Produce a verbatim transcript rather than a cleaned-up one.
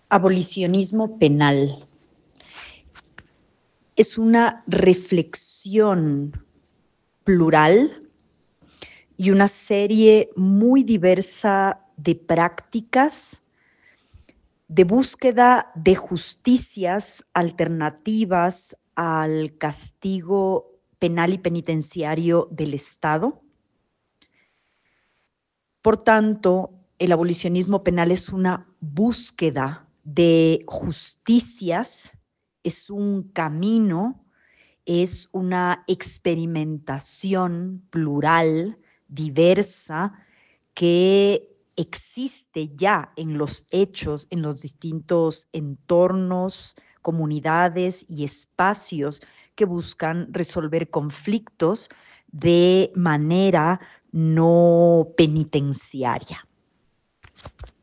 Abolicionismo penal. Es una reflexión plural y una serie muy diversa de prácticas de búsqueda de justicias alternativas al castigo penal y penitenciario del Estado. Por tanto, el abolicionismo penal es una búsqueda de justicias, es un camino, es una experimentación plural, diversa, que existe ya en los hechos, en los distintos entornos, comunidades y espacios que buscan resolver conflictos de manera no penitenciaria.